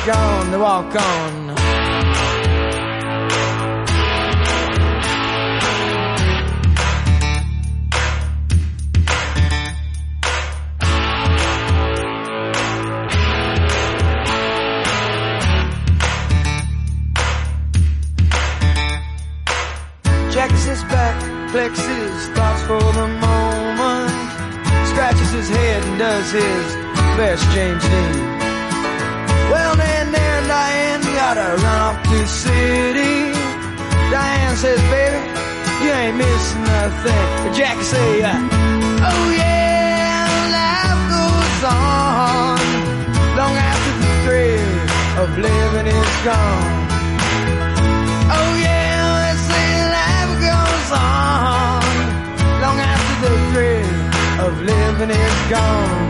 gone, they walk on. Jacks his back, flexes thoughts for the moment, scratches his head and does his best James Dean. Well, then there Diane gotta run off to the city. Diane says, baby, you ain't missing nothing. But Jackie say, oh yeah, life goes on long after the thrill of living is gone. Oh yeah, they say life goes on long after the thrill of living is gone.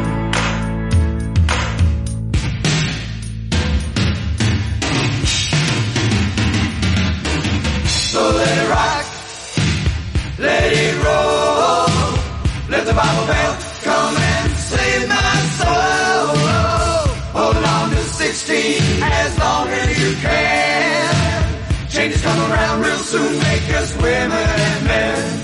So let it rock, let it roll, let the Bible bell come and save my soul. Hold on to 16 as long as you can. Changes come around real soon, make us women and men.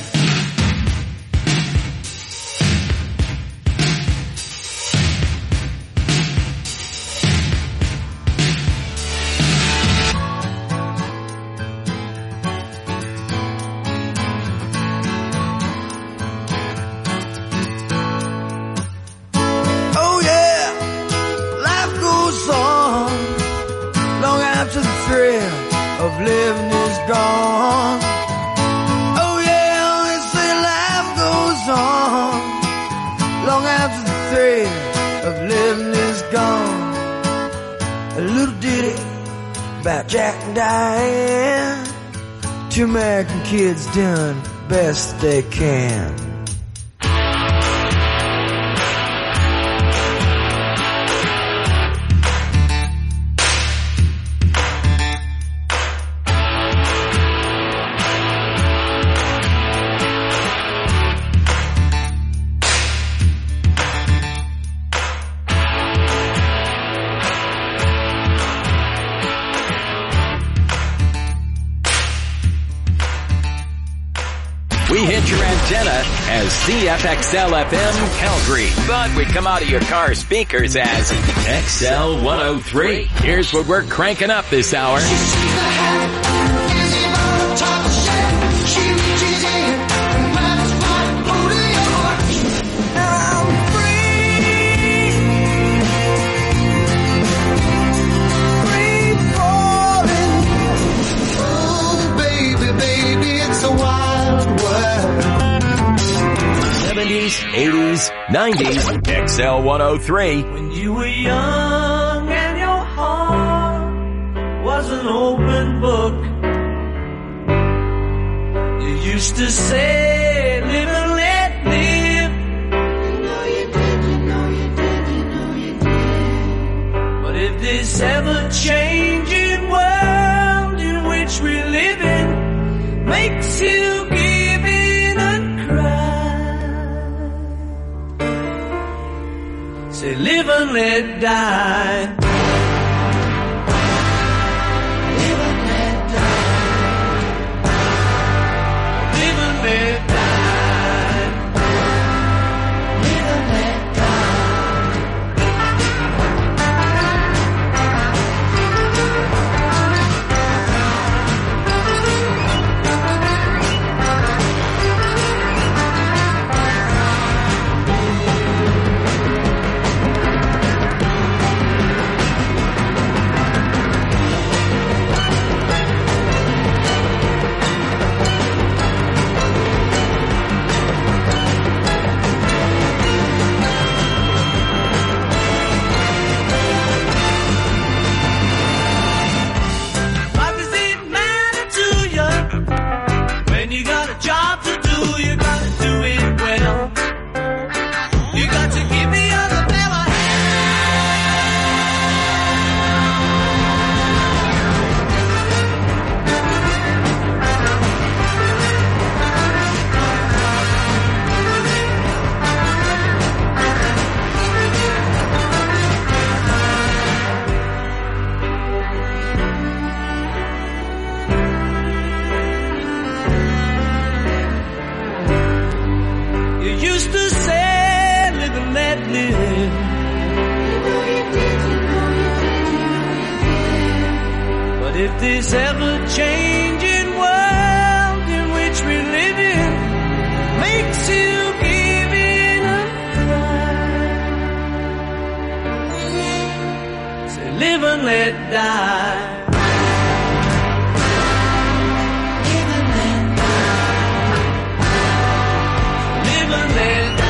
Living is gone. Oh yeah, they say life goes on long after the thrill of living is gone. A little ditty about Jack and Diane, two American kids doing the best they can. We hit your antenna as CFXL FM Calgary, but we come out of your car speakers as XL 103. Here's what we're cranking up this hour. '70s, '80s, '90s, XL 103. When you were young and your heart was an open book, you used to say, live and let live. You know you did, you know you did, you know you did. But if this ever-changing world in which we live in makes you give in and cry, say live and let die. Live and let die. Live and let die. Live and let this ever-changing world in which we live in makes you give in a cry. Say, live and let die. Live and let die. Live and let die.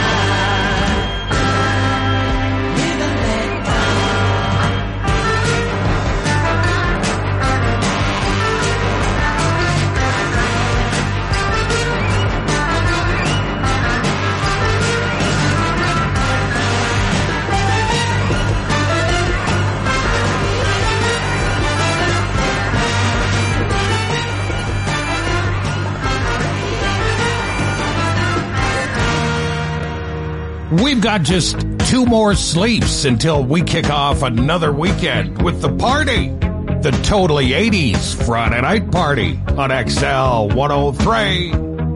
We've got just 2 more sleeps until we kick off another weekend with the party. The Totally 80s Friday Night Party on XL 103.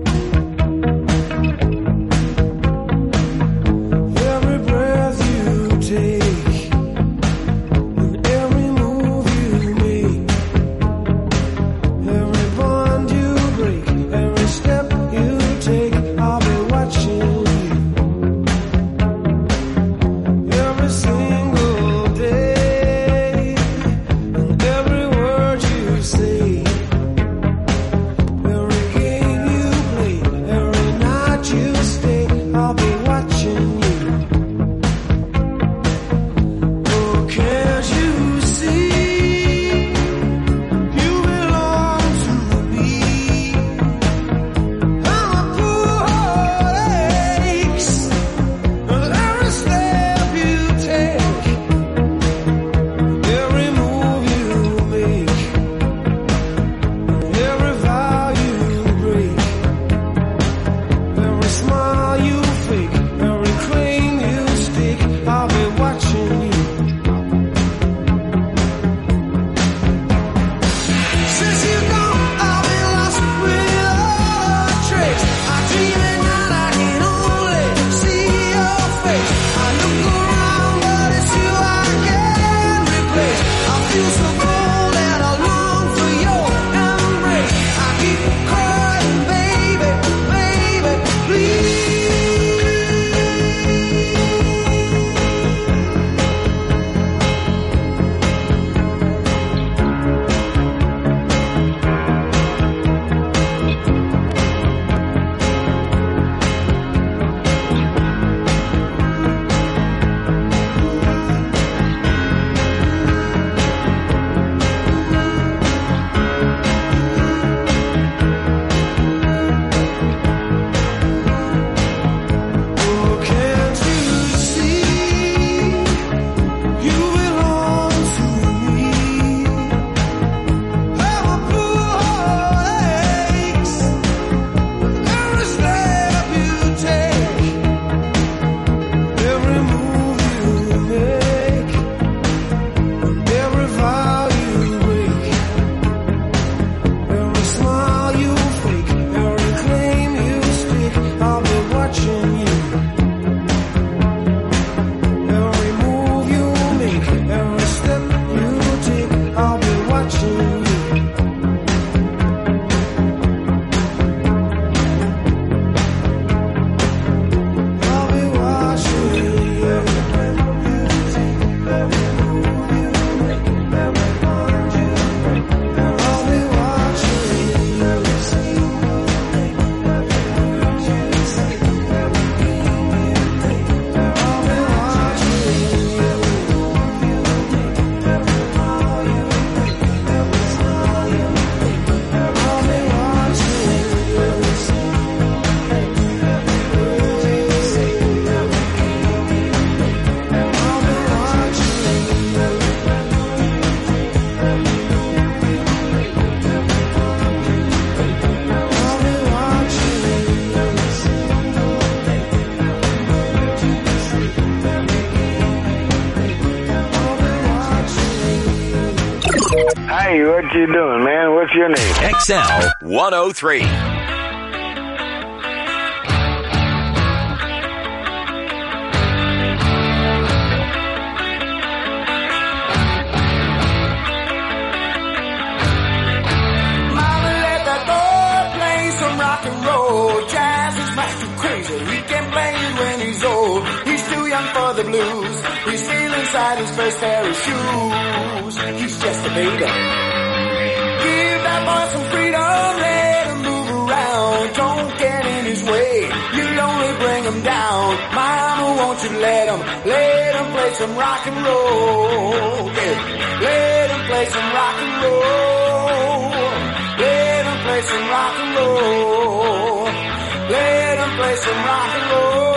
Every breath you take and every move you make, every bond you break, every step you take, I'll be watching you. Every single day and every word you say, every game you play, every night you stay, I'll be watching you. Oh, can't you see you belong to me? I'm a poor heart aches with every step you take, every move you make, every vow you break, every smile you fake, every claim you stake, I'll be watching you. Since you're gone, I've been lost without a trace. I dream at night, I can only see your face. I look around, but it's you I can't replace. I feel so cold and I long for your embrace. I keep crying, baby, baby, please. Oh, can't you see you belong to me? I'm a poor heart aches with every step you take, every move you make, every vow you break, every smile you fake, every claim you stake, I'll be watching you. Every move you make, every step you take, I'll be watching you. I'll be watching you. Every breath you take, every move you make, every bond you break, I'll be watching you. Every single day, every word you say, every game you play, I'll be watching you. Every move you make, every vow you break, every smile you fake, I'll be watching you. Every single day, every word you say, every game you play, I'll be watching you. Every breath you take, every move you make, every bond you break, I'll be watching you. Every single day, every word you say, every game you play, I'll be watching you. Hey, what you doing, man? What's your name? XL 103. blues. He's still inside his first pair of shoes. He's just a baby. Give that boy some freedom, let him move around. Don't get in his way, you'll only bring him down. Mama, won't you let him play some rock and roll. Yeah. Let him play some rock and roll. Let him play some rock and roll. Let him play some rock and roll.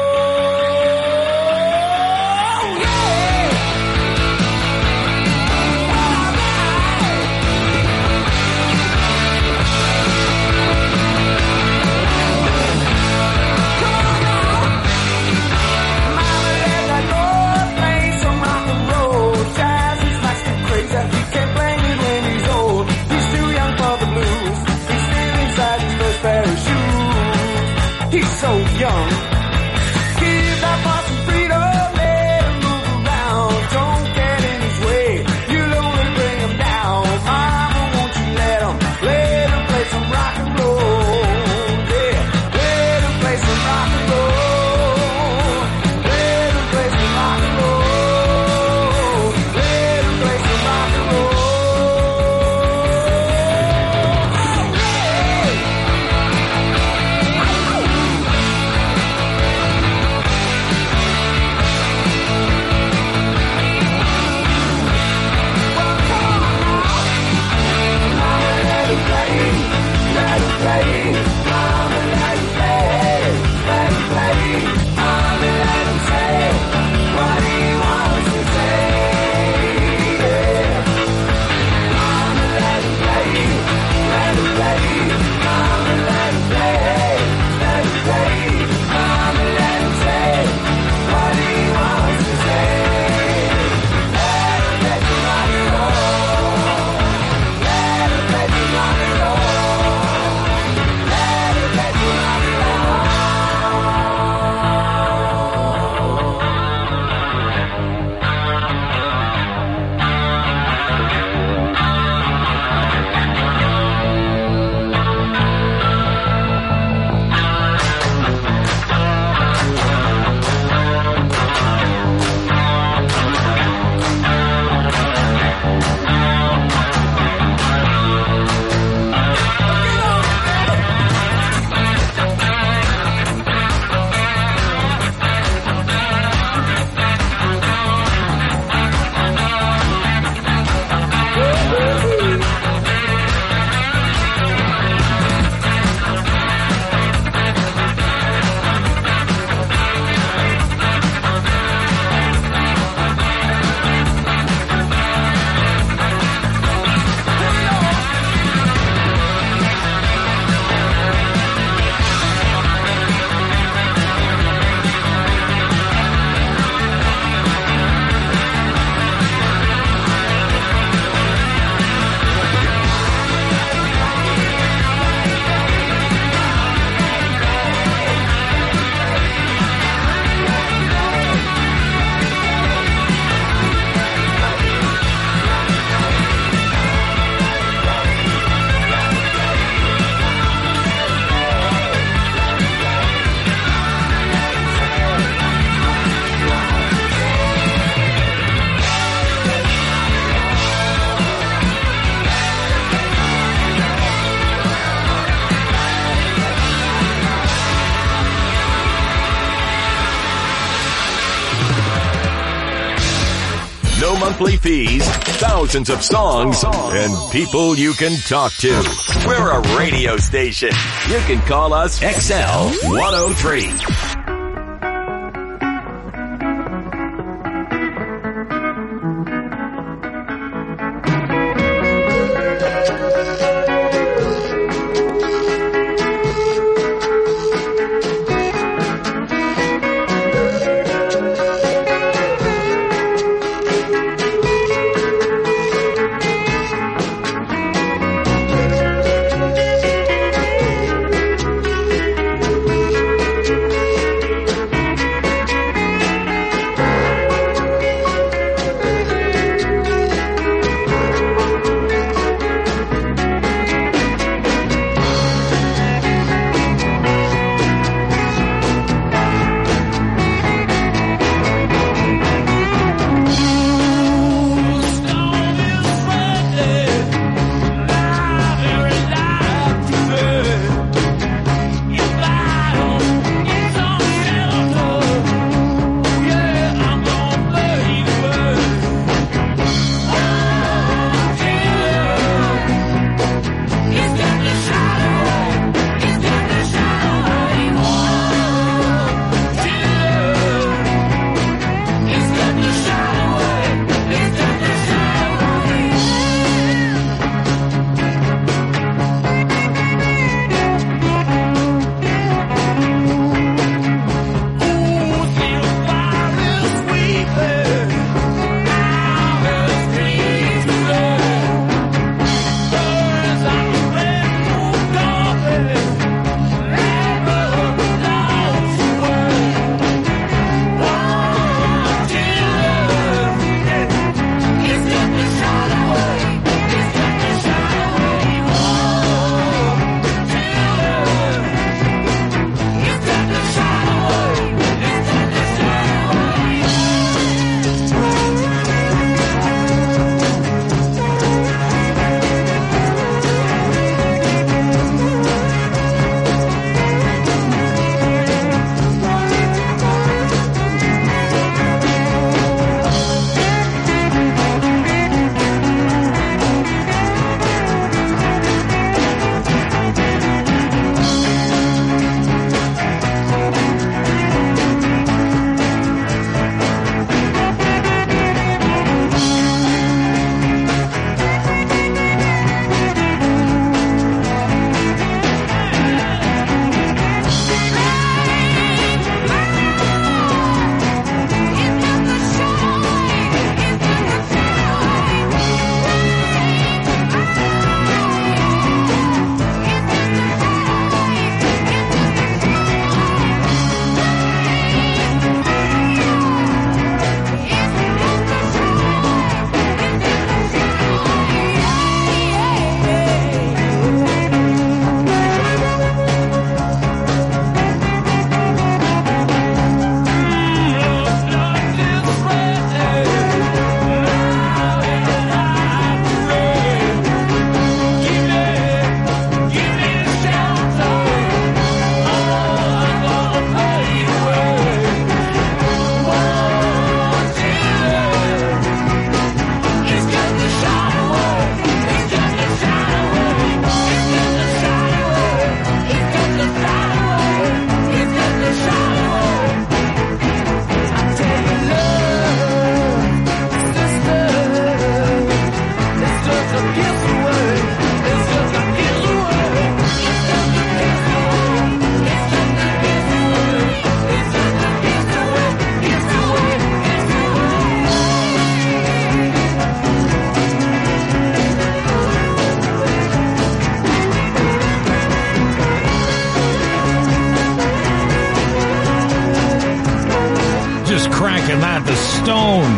He's so young. Give that boy some freedom, let him move around. Don't get in his way, you'll only bring him down. Mama, won't you let him play some rock and roll. Yeah, let him play some rock and roll. Let him play some rock and roll. Let him play some rock and roll. Monthly fees, thousands of songs, and people you can talk to. We're a radio station. You can call us XL 103.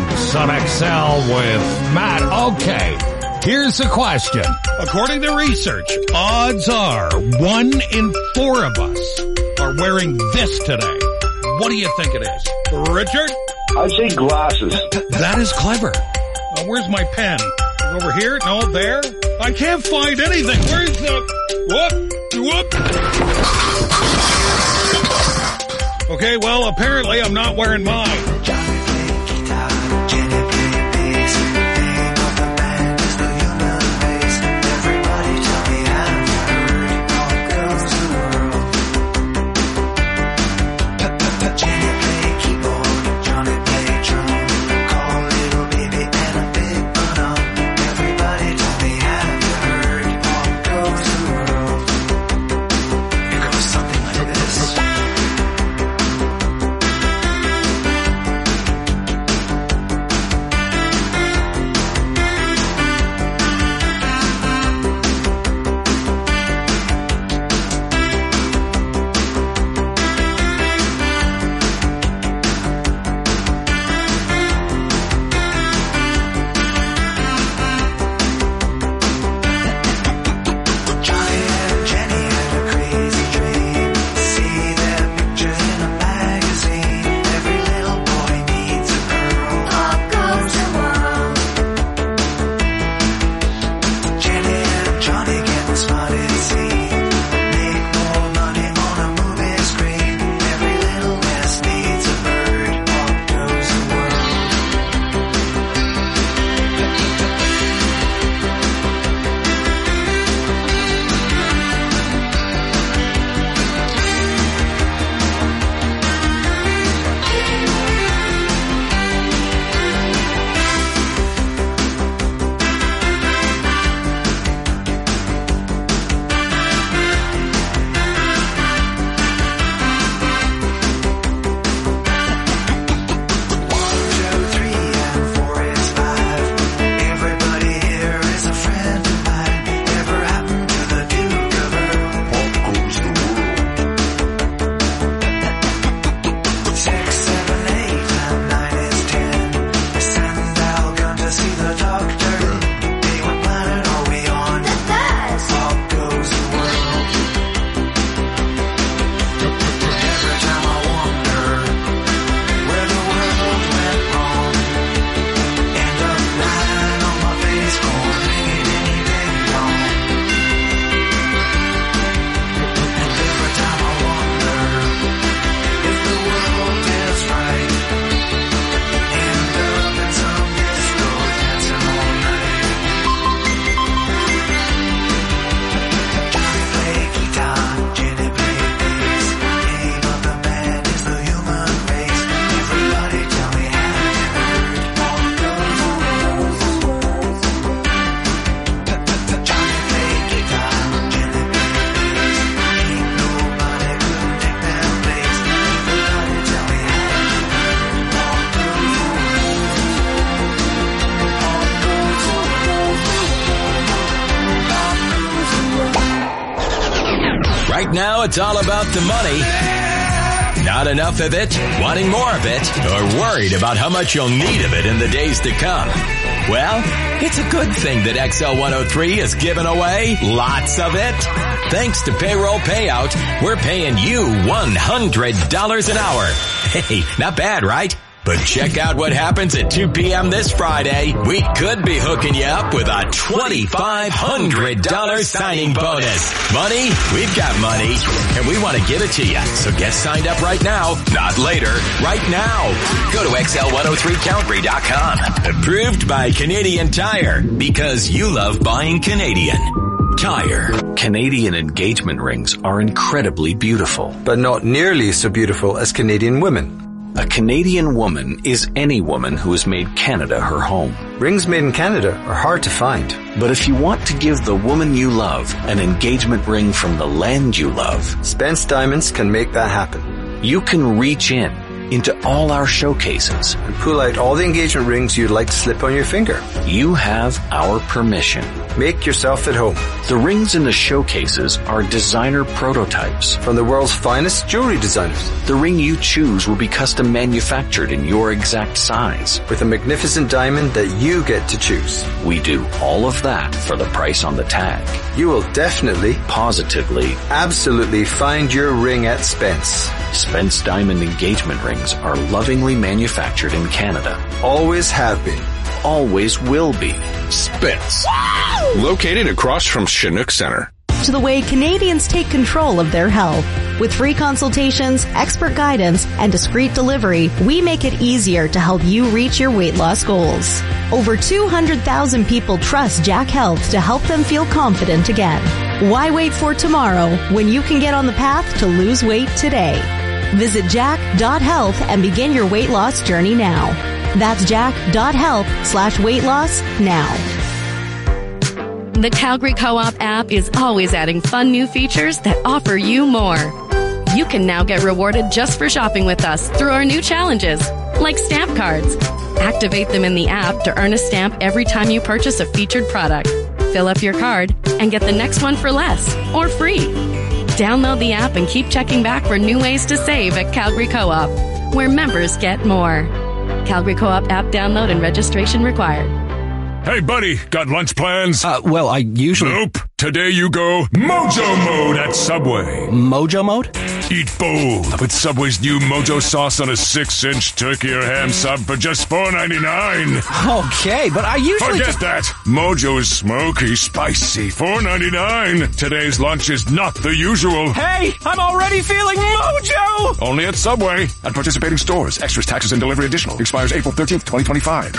Biggs on XL with Matt. Okay, here's the question. According to research, odds are 1 in 4 of us are wearing this today. What do you think it is? Richard? I'd say glasses. That is clever. Where's my pen? Over here? No, there? I can't find anything. Where's the... Whoop. Okay, well, apparently I'm not wearing mine. Right now, it's all about the money. Not enough of it, wanting more of it, or worried about how much you'll need of it in the days to come. Well, it's a good thing that XL103 is giving away lots of it. Thanks to Payroll Payout, we're paying you $100 an hour. Hey, not bad, right? But check out what happens at 2 p.m. this Friday. We could be hooking you up with a $2,500 signing bonus. Money? We've got money, and we want to give it to you. So get signed up right now, not later, right now. Go to XL103Calgary.com. Approved by Canadian Tire, because you love buying Canadian Tire. Canadian engagement rings are incredibly beautiful. But not nearly so beautiful as Canadian women. A Canadian woman is any woman who has made Canada her home. Rings made in Canada are hard to find. But if you want to give the woman you love an engagement ring from the land you love, Spence Diamonds can make that happen. You can reach in into all our showcases and pull out all the engagement rings you'd like to slip on your finger. You have our permission. Make yourself at home. The rings in the showcases are designer prototypes from the world's finest jewelry designers. The ring you choose will be custom manufactured in your exact size with a magnificent diamond that you get to choose. We do all of that for the price on the tag. You will definitely, positively, absolutely find your ring at Spence. Spence Diamond engagement rings are lovingly manufactured in Canada. Always have been. Always will be. Spence. Located across from Chinook Center. To the way Canadians take control of their health. With free consultations, expert guidance, and discreet delivery, we make it easier to help you reach your weight loss goals. Over 200,000 people trust Jack Health to help them feel confident again. Why wait for tomorrow when you can get on the path to lose weight today? Visit jack.health and begin your weight loss journey now. That's jack.health/weight loss now. The Calgary Co-op app is always adding fun new features that offer you more. You can now get rewarded just for shopping with us through our new challenges, like stamp cards. Activate them in the app to earn a stamp every time you purchase a featured product. Fill up your card and get the next one for less or free. Download the app and keep checking back for new ways to save at Calgary Co-op, where members get more. Calgary Co-op app download and registration required. Hey, buddy, got lunch plans? Well, I usually... Nope. Today you go Mojo Mode at Subway. Mojo Mode? Eat bold with Subway's new Mojo sauce on a 6-inch turkey or ham sub for just $4.99. Okay, but I usually Forget that. Mojo is smoky, spicy, $4.99. Today's lunch is not the usual. Hey, I'm already feeling Mojo! Only at Subway. At participating stores. Extras, taxes, and delivery additional. Expires April 13th, 2025.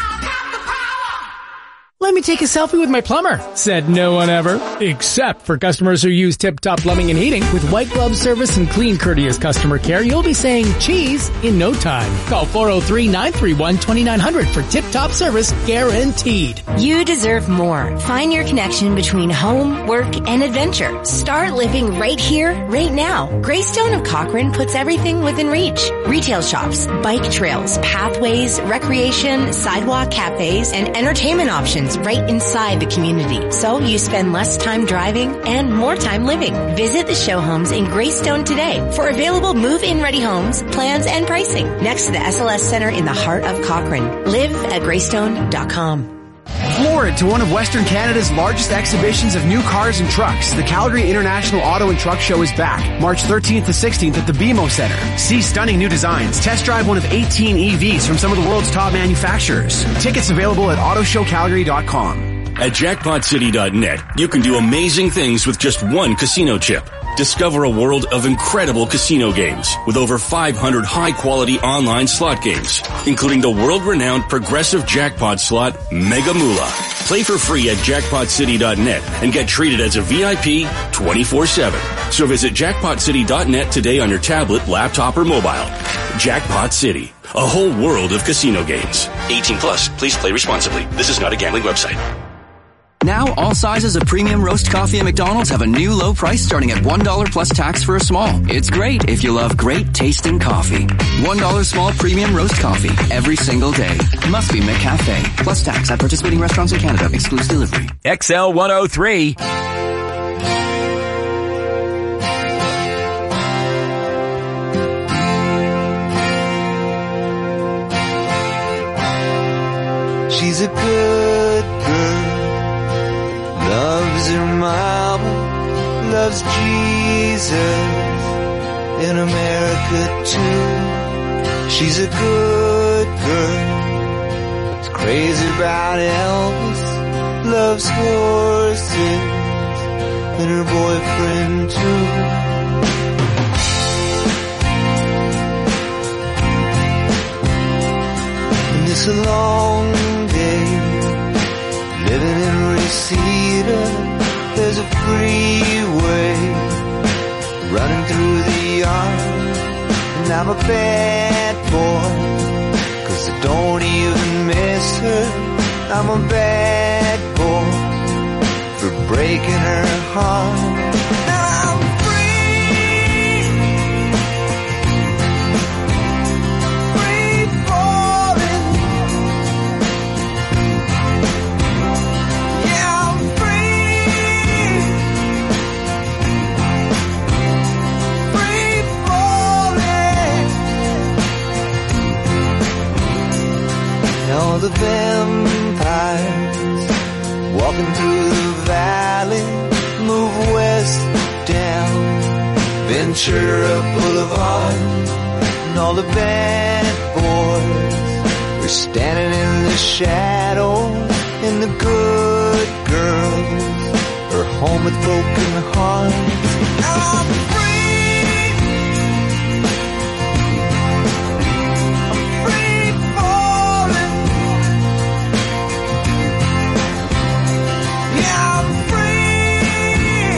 Let me take a selfie with my plumber, said no one ever. Except for customers who use Tip Top Plumbing and Heating. With white glove service and clean, courteous customer care, you'll be saying cheese in no time. Call 403-931-2900 for Tip Top service guaranteed. You deserve more. Find your connection between home, work, and adventure. Start living right here, right now. Greystone of Cochrane puts everything within reach. Retail shops, bike trails, pathways, recreation, sidewalk cafes, and entertainment options right inside the community. So you spend less time driving and more time living. Visit the show homes in Greystone today for available move-in ready homes, plans, and pricing. Next to the SLS Center in the heart of Cochrane. Live at greystone.com. Floored to one of Western Canada's largest exhibitions of new cars and trucks, the Calgary International Auto and Truck Show is back, March 13th to 16th at the BMO Center. See stunning new designs, test drive one of 18 EVs from some of the world's top manufacturers. Tickets available at autoshowcalgary.com. At jackpotcity.net, you can do amazing things with just one casino chip. Discover a world of incredible casino games with over 500 high-quality online slot games, including the world-renowned progressive jackpot slot Mega Moolah. Play for free at jackpotcity.net and get treated as a VIP 24/7. So visit jackpotcity.net today on your tablet, laptop, or mobile. Jackpot City, a whole world of casino games. 18 plus, please play responsibly. This is not a gambling website. Now, all sizes of premium roast coffee at McDonald's have a new low price starting at $1 plus tax for a small. It's great if you love great tasting coffee. $1 small premium roast coffee every single day. Must be McCafe. Plus tax at participating restaurants in Canada. Excludes delivery. XL 103. She's a good girl. Loves her mama, loves Jesus, in America too. She's a good girl, is crazy about Elvis, loves horses, and her boyfriend too. And it's a long day, living in Reseda, there's a freeway running through the yard, and I'm a bad boy, 'cause I don't even miss her. I'm a bad boy for breaking her heart. Now I'm free, the vampires walking through the valley move west down Ventura Boulevard, and all the bad boys were standing in the shadow, and the good girls are home with broken hearts. Now I'm free. I'm free falling. Yeah, I'm free.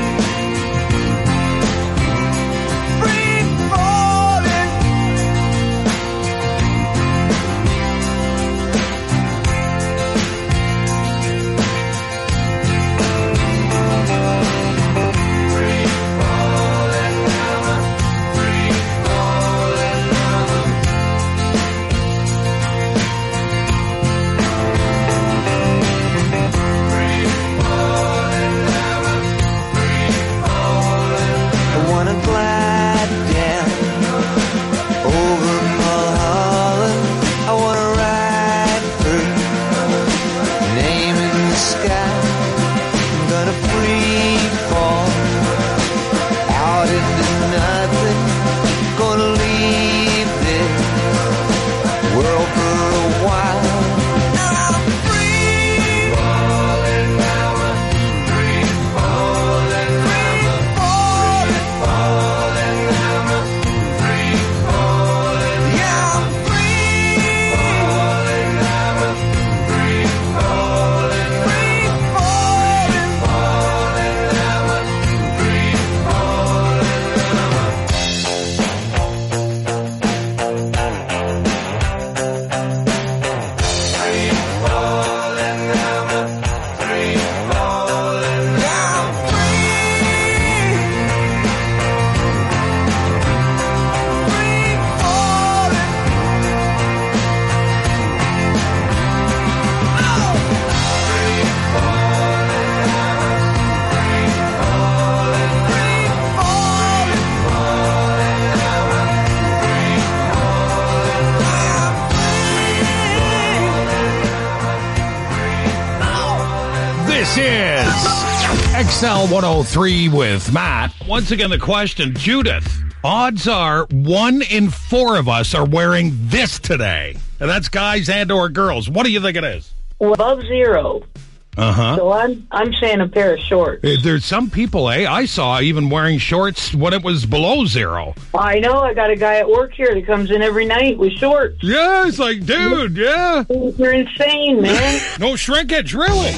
Free falling. I wanna glide down over Mulholland. I wanna ride through, name in the sky. I'm gonna free fall out into nothing. Gonna leave this world for a while. Now I'm free falling, now I'm free falling, free falling, falling, now I'm free falling. Yeah, I'm free falling, now I'm free falling, free falling, falling, now I'm free This is XL 103 with Matt. Once again, the question, Judith, odds are 1 in 4 of us are wearing this today. And that's guys and or girls. What do you think it is? Above zero. Uh-huh. So I'm saying a pair of shorts. There's some people, I saw even wearing shorts when it was below zero. I know. I got a guy at work here that comes in every night with shorts. Yeah, it's like, dude, yeah. You're insane, man. No shrinkage, really.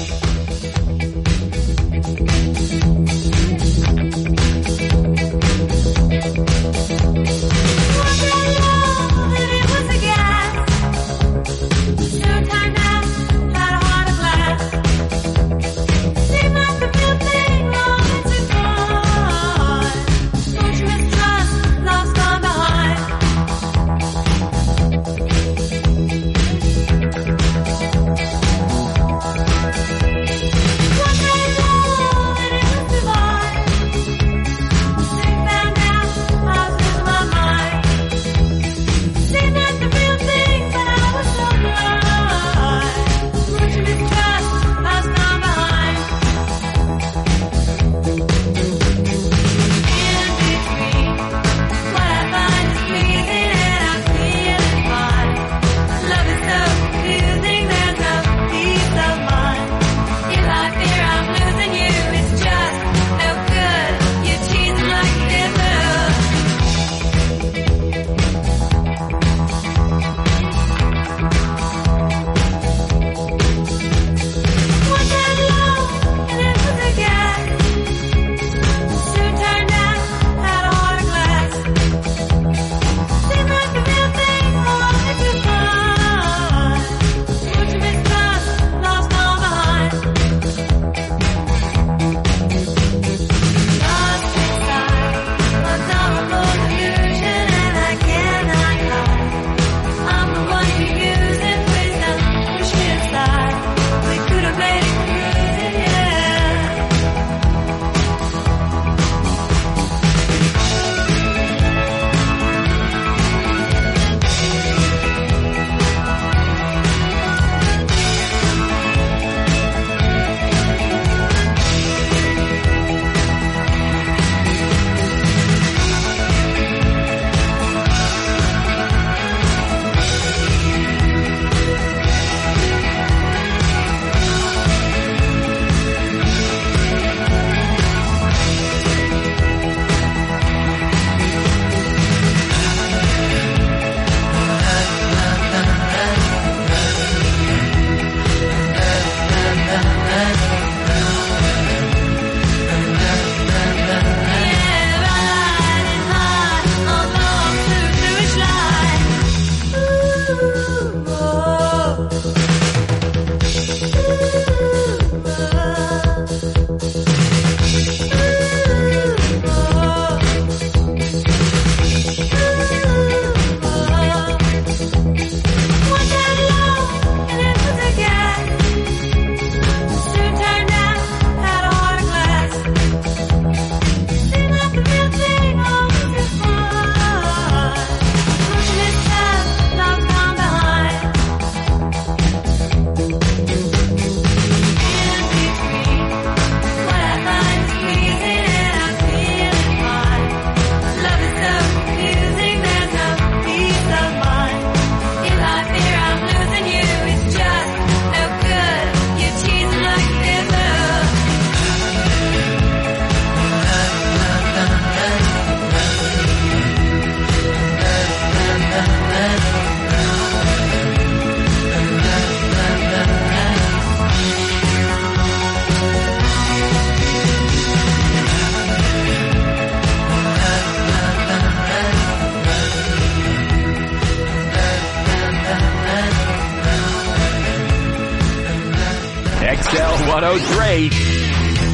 103.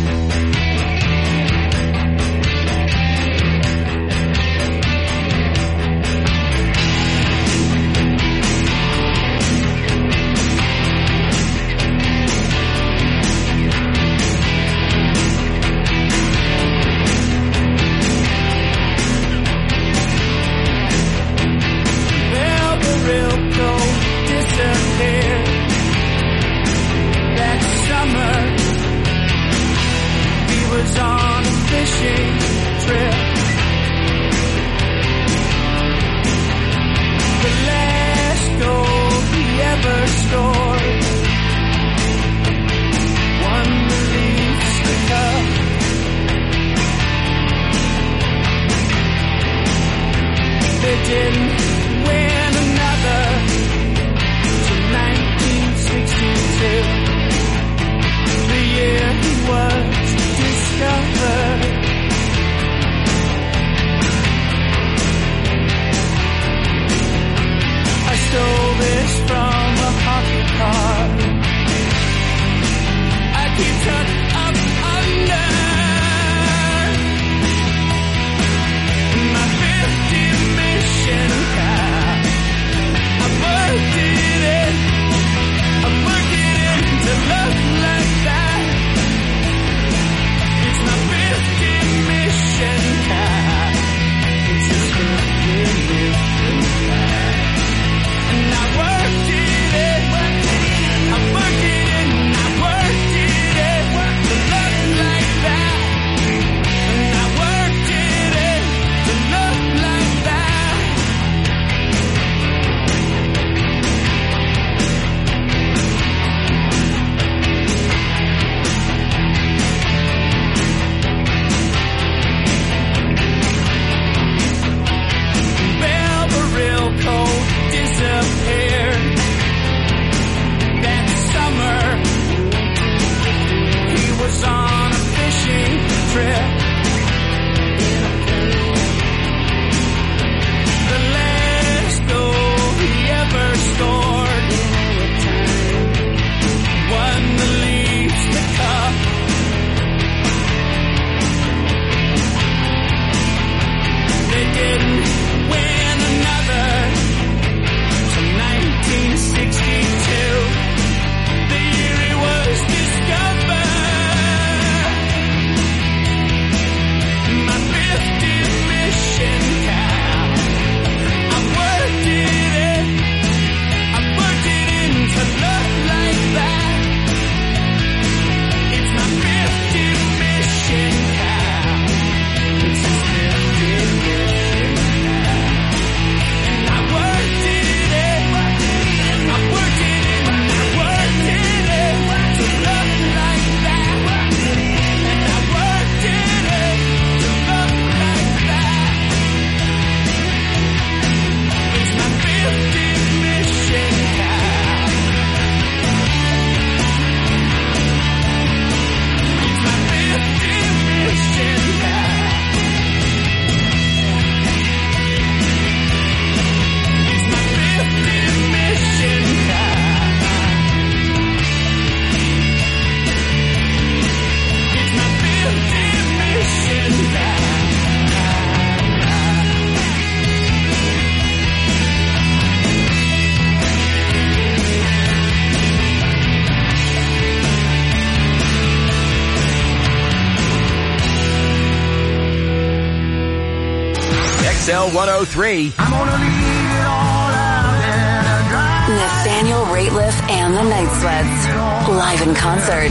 XL 103. I'm gonna leave it all out there. Nathaniel Rateliff and the Night Sweats. Live in concert.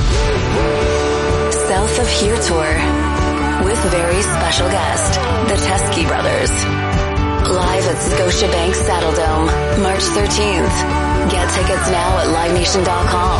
South of Here Tour. With very special guest, the Teskey Brothers. Live at Scotiabank Saddledome, March 13th. Get tickets now at livenation.com.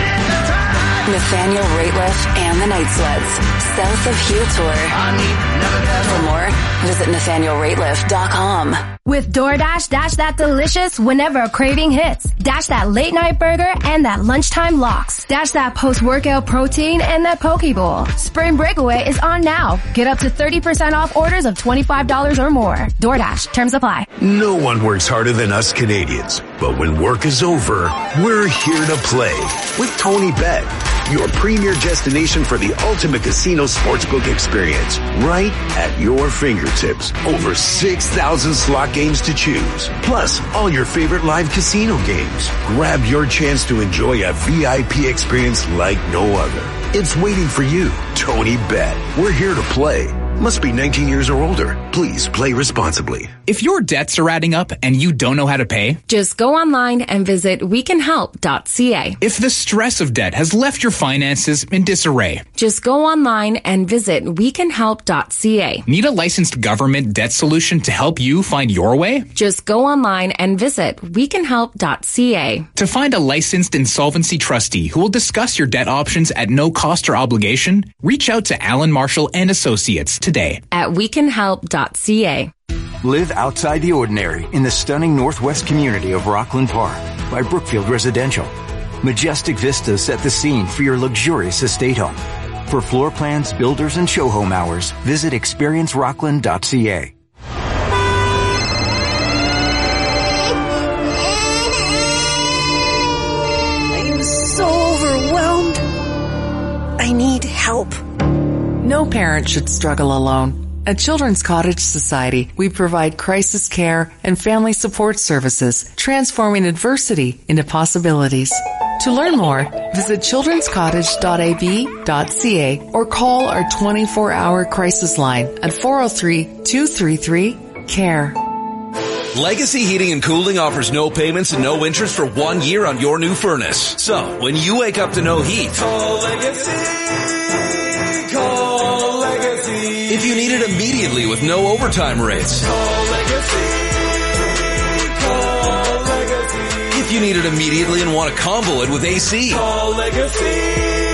Nathaniel Rateliff and the Night Sweats. South of Here Tour. For more, visit nathanielrateliff.com. With DoorDash, dash that delicious whenever a craving hits. Dash that late night burger and that lunchtime lox. Dash that post-workout protein and that poke bowl. Spring Breakaway is on now. Get up to 30% off orders of $25 or more. DoorDash. Terms apply. No one works harder than us Canadians. But when work is over, we're here to play with Tony Bet. your premier destination for the ultimate casino sportsbook experience, right at your fingertips. Over 6,000 slot games to choose, plus all your favorite live casino games. Grab your chance to enjoy a VIP experience like no other. It's waiting for you. Tony Bet. We're here to play. Must be 19 years or older. Please play responsibly. If your debts are adding up and you don't know how to pay, just go online and visit wecanhelp.ca. If the stress of debt has left your finances in disarray, just go online and visit wecanhelp.ca. Need a licensed government debt solution to help you find your way? Just go online and visit wecanhelp.ca. To find a licensed insolvency trustee who will discuss your debt options at no cost or obligation, reach out to Alan Marshall and Associates today at wecanhelp.ca. Live outside the ordinary in the stunning northwest community of Rockland Park by Brookfield Residential. Majestic vistas set the scene for your luxurious estate home. For floor plans, builders, and show home hours, visit experiencerockland.ca. I'm so overwhelmed. I need help. No parent should struggle alone. At Children's Cottage Society, we provide crisis care and family support services, transforming adversity into possibilities. To learn more, visit childrenscottage.ab.ca or call our 24-hour crisis line at 403-233-CARE. Legacy Heating and Cooling offers no payments and no interest for 1 year on your new furnace. So, when you wake up to no heat, call Legacy. Call Legacy. If you need it immediately with no overtime rates, call Legacy. Call Legacy. If you need it immediately and want to combo it with AC, call Legacy.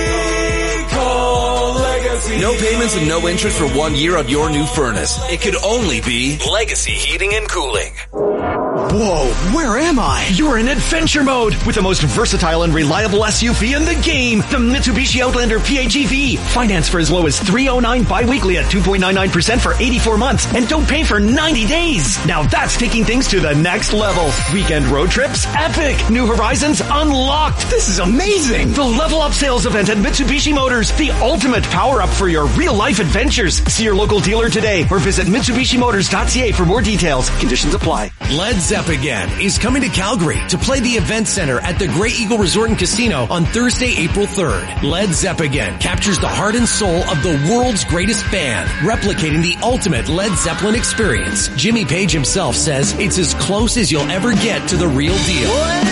Call Legacy. No payments and no interest for 1 year on your new furnace. It could only be Legacy Heating and Cooling. Whoa, where am I? You're in adventure mode with the most versatile and reliable SUV in the game, the Mitsubishi Outlander PHEV. Finance for as low as $309 bi-weekly at 2.99% for 84 months and don't pay for 90 days. Now that's taking things to the next level. Weekend road trips? Epic. New horizons unlocked. This is amazing. The Level Up sales event at Mitsubishi Motors, the ultimate power-up for your real-life adventures. See your local dealer today or visit MitsubishiMotors.ca for more details. Conditions apply. Led Zepp is coming to Calgary to play the Event Center at the Great Eagle Resort and Casino on Thursday, April 3rd. Led Zepp captures the heart and soul of the world's greatest band, replicating the ultimate Led Zeppelin experience. Jimmy Page himself says it's as close as you'll ever get to the real deal.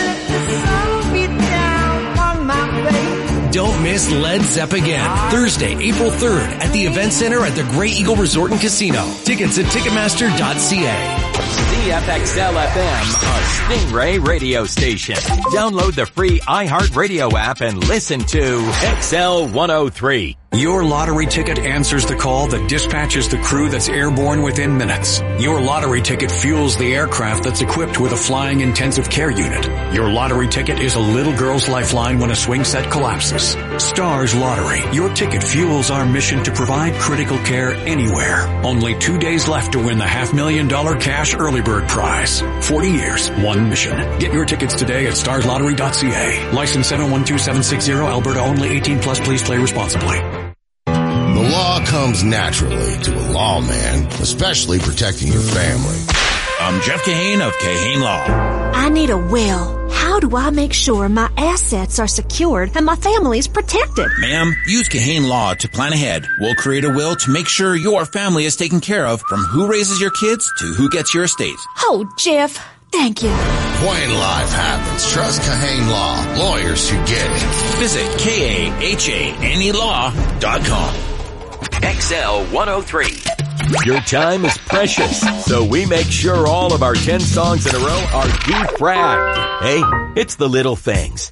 Don't miss Led Zepp Thursday, April 3rd at the Event Center at the Great Eagle Resort and Casino. Tickets at Ticketmaster.ca. CFXL-FM, a Stingray radio station. Download the free iHeartRadio app and listen to XL 103. Your lottery ticket answers the call that dispatches the crew that's airborne within minutes. Your lottery ticket fuels the aircraft that's equipped with a flying intensive care unit. Your lottery ticket is a little girl's lifeline when a swing set collapses. Stars Lottery. Your ticket fuels our mission to provide critical care anywhere. Only 2 days left to win the $500,000 cash early bird prize. 40 years, one mission. Get your tickets today at starslottery.ca. License 712760, Alberta only. 18 plus. Please play responsibly. The law comes naturally to a lawman, especially protecting your family. I'm Jeff Kahane of Kahane Law. I need a will. How do I make sure my assets are secured and my family's protected? Ma'am, use Kahane Law to plan ahead. We'll create a will to make sure your family is taken care of, from who raises your kids to who gets your estate. Oh, Jeff, thank you. When life happens, trust Kahane Law. Lawyers who get it. Visit KAHANElaw.com. XL 103. Your time is precious, so we make sure all of our 10 songs in a row are defragged. Hey, it's the little things.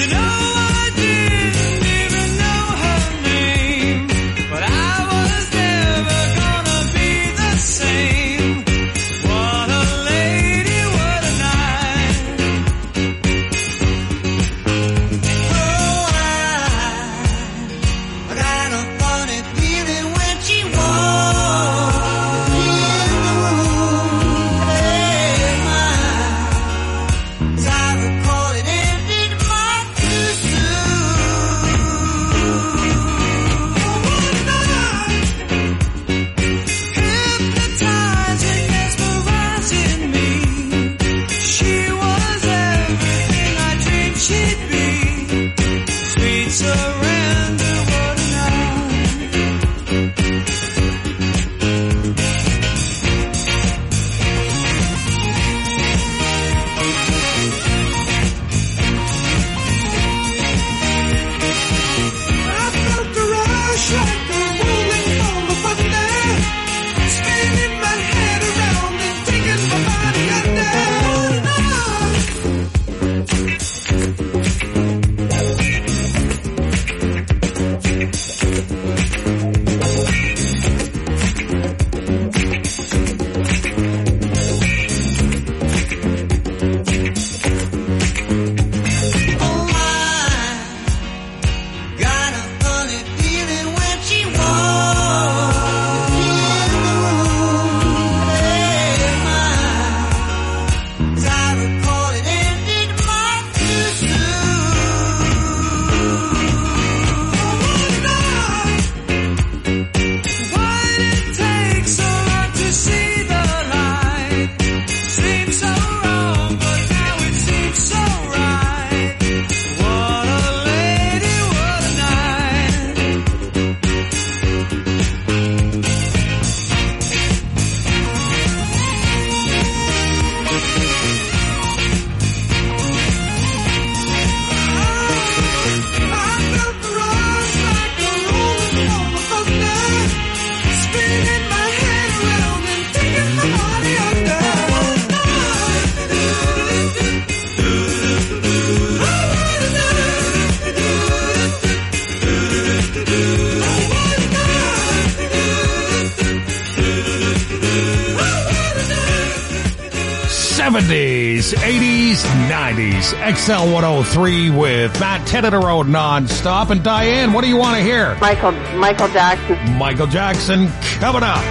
70s, 80s, 90s. XL 103 with Matt, 10 of the road nonstop. And Diane, what do you want to hear? Michael Jackson. Michael Jackson coming up.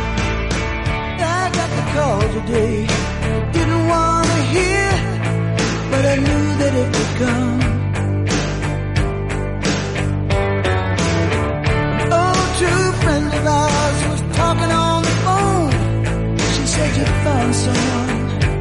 I got the call today. Didn't want to hear, but I knew that it would come. An old true friend of ours was talking on the phone. She said you found someone.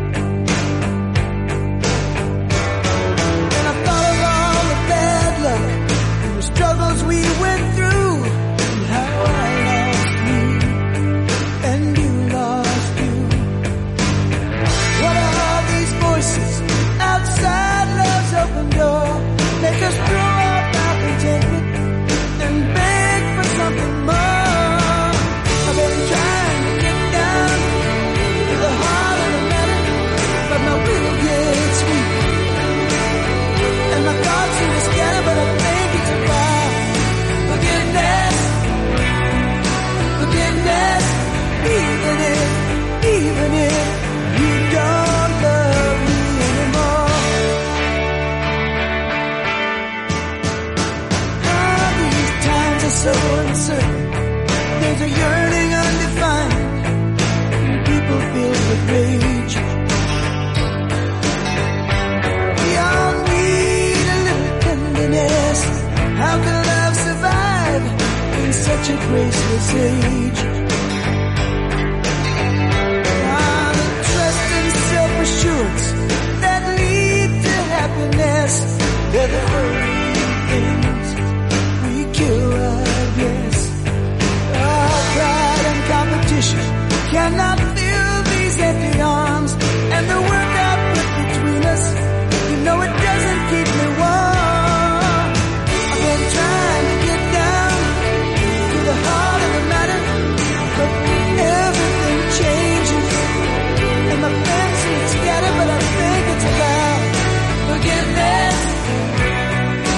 Struggles we went through, and how I lost you, and you lost you. What are these voices outside love's open door? Make us throw up our contentment and beg for something more. I've been trying to get down to the heart of the matter, but my will gets weak, and my thoughts seem to scatter, but I think it's about forgiveness, even if you don't love me anymore. These times are so uncertain. There's a yearning undefined, people filled with rage. We all need a little tenderness. How can love survive in such a graceless age? The trust and self-assurance that lead to happiness, they're the very things we kill, I guess. Our pride and competition cannot fill these empty arms, and the work I put between us, you know it doesn't keep me warm. I've been trying to get down to the heart of the matter, but everything changes, and my plans seem scattered, but I think it's about forgiveness,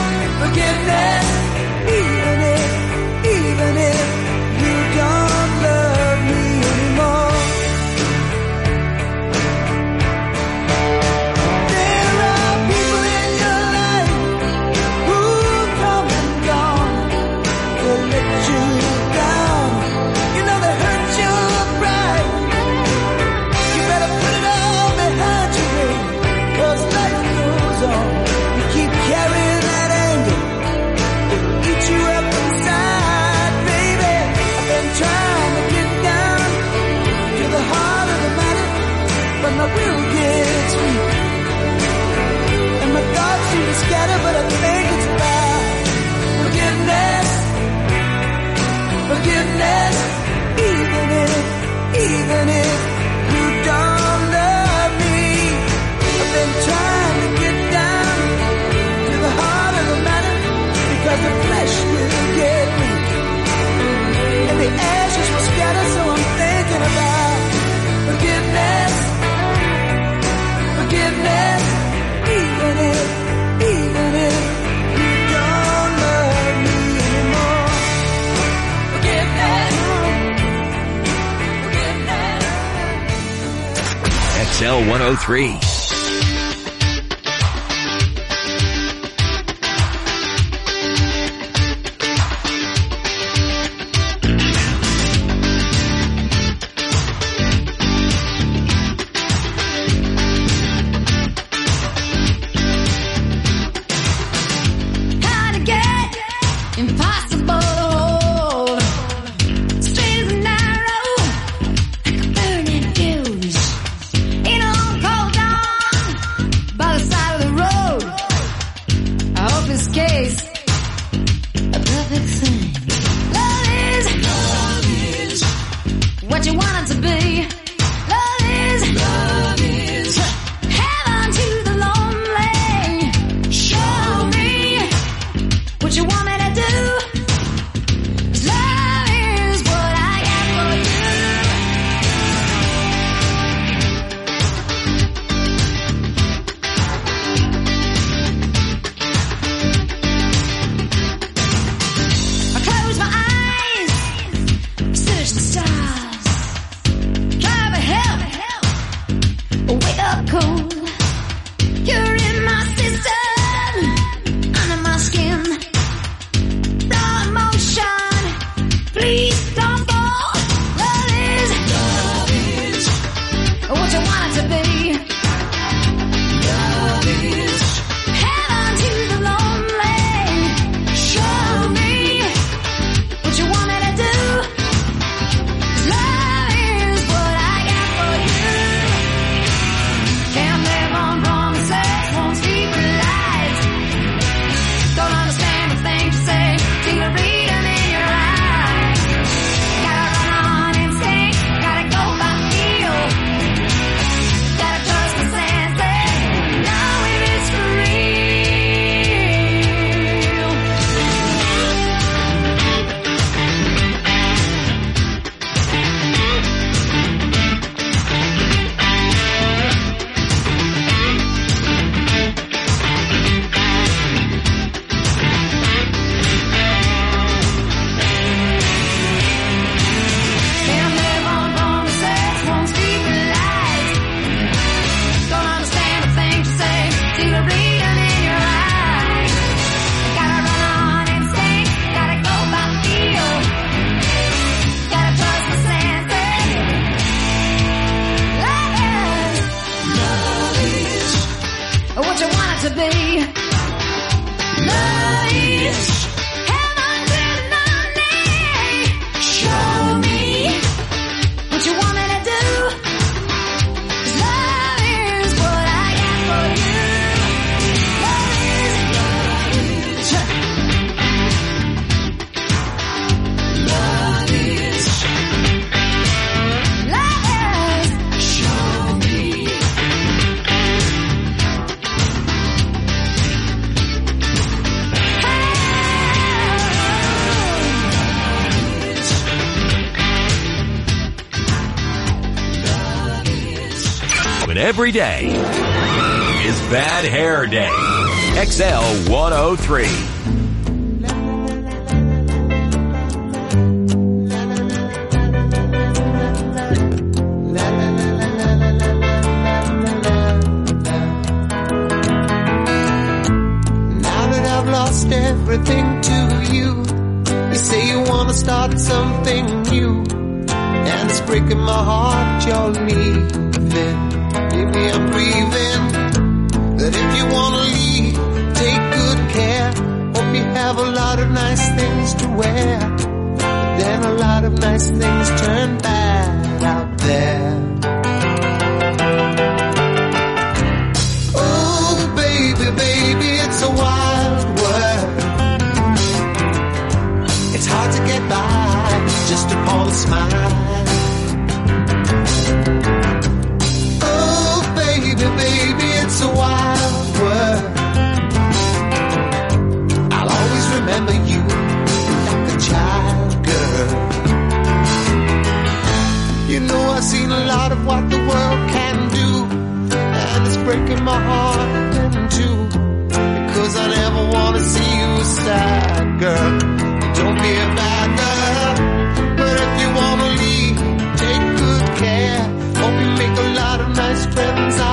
103. Every day is Bad Hair Day. XL 103. Everything to you. You say you want to start something new, and it's breaking my heart you're leaving. Maybe I'm grieving that if you want to leave, take good care. Hope you have a lot of nice things to wear, but then a lot of nice things turn bad out there. Oh baby, baby, it's a wild world. It's hard to get by just upon a smile. Oh baby, baby, it's a wild world. I'll always remember you like a child, girl. You know I've seen a lot of what the world can do, and it's breaking my heart in two, because I never want to see you sad, girl. Don't be a bad girl, but if you want to leave, take good care. Hope you make a lot of nice friends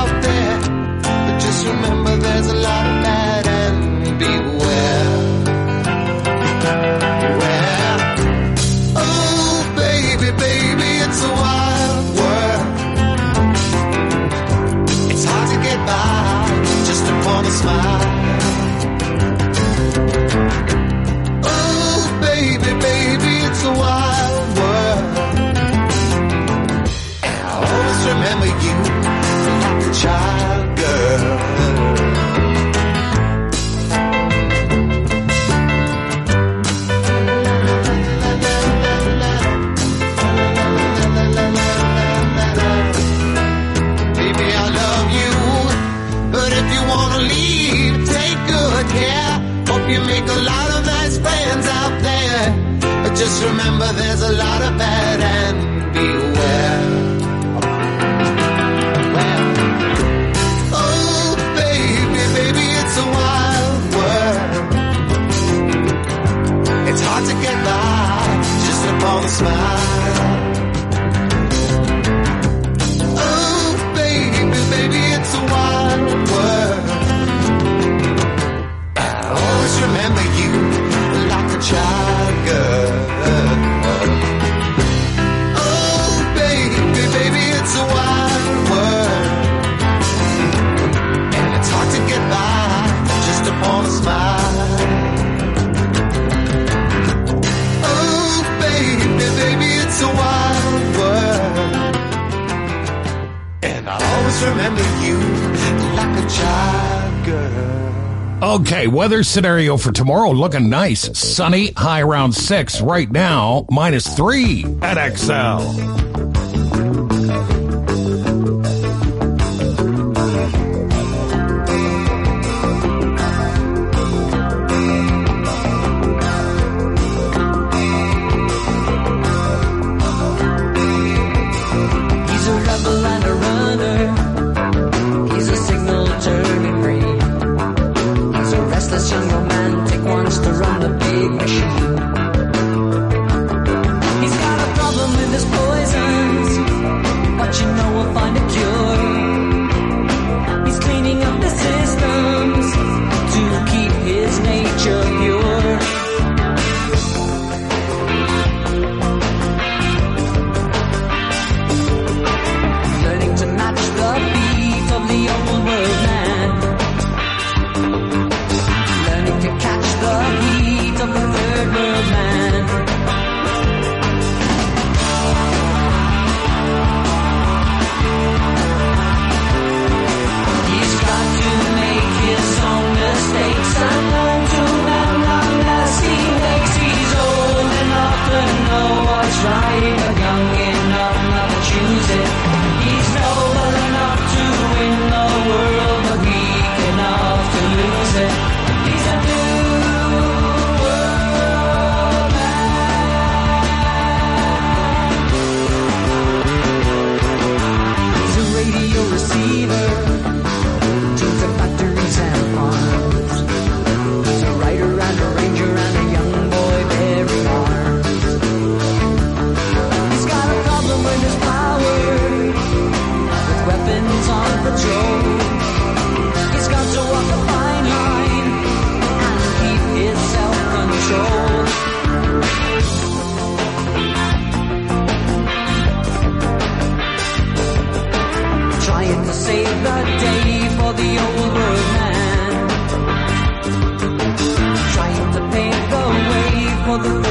You make a lot of nice friends out there, but just remember there's a lot of bad and beware. Well, oh baby, baby, it's a wild world. It's hard to get by just upon a smile. Oh baby, baby, it's a wild world. Always remember you like a child girl. Oh, baby, baby, it's a wild world. And it's hard to get by just upon a smile. Oh, baby, baby, it's a wild world. And I'll always remember you like a child girl. Okay, weather scenario for tomorrow looking nice. Sunny, high around 6. Right now, -3 at XL. He's a rebel and a runner. He's a signal turning green. Restless young romantic wants to run the big machine. He's got a problem with his poisons, but you know we'll find a cure. He's cleaning up the systems to keep his nature pure. Learning to match the beat of the old world man. To catch the heat of the third world man. He's got to make his own mistakes and learn to mend them as he makes. He's old enough to know what's right, but young enough not to choose it. He's noble enough to win the world, but weak enough to lose it. He's a new world man. He's a radio receiver to the factories and farms. He's a writer and a ranger and a young boy bearing arms. He's got a problem with his power, with weapons on patrol. He's got to walk a fine line and keep his self-control. Trying to save the day for the old world man. Trying to pave the way for the